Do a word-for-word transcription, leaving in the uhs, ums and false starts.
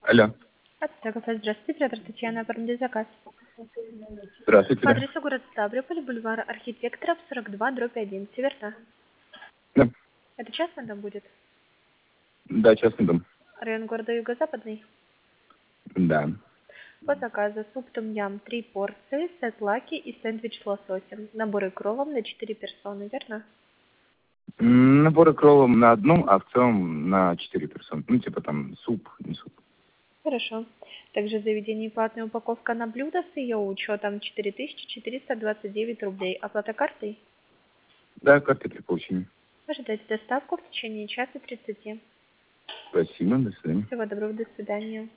Алло. Кафе, здравствуйте, оператор Татьяна, оформили заказ. Здравствуйте, По да. адресу город Ставрополь, бульвар Архитекторов, сорок два, дробь один, Северна. Да, Это частный дом будет? да, частный дом. Район города Юго-Западный. Да. По заказу суп том-ям, три порции, сет лаки и сэндвич с лососем. Наборы кровом на четыре персоны, верно? М, Наборы кровом на одном, а в целом на четыре персоны. Ну, типа там суп, не суп. Хорошо. Также в заведении платная упаковка на блюдо с ее учетом четыре тысячи четыреста двадцать девять рублей. Оплата картой? Да, карты при получении. Ожидайте доставку в течение часа тридцати. Спасибо, до свидания. Всего доброго, до свидания.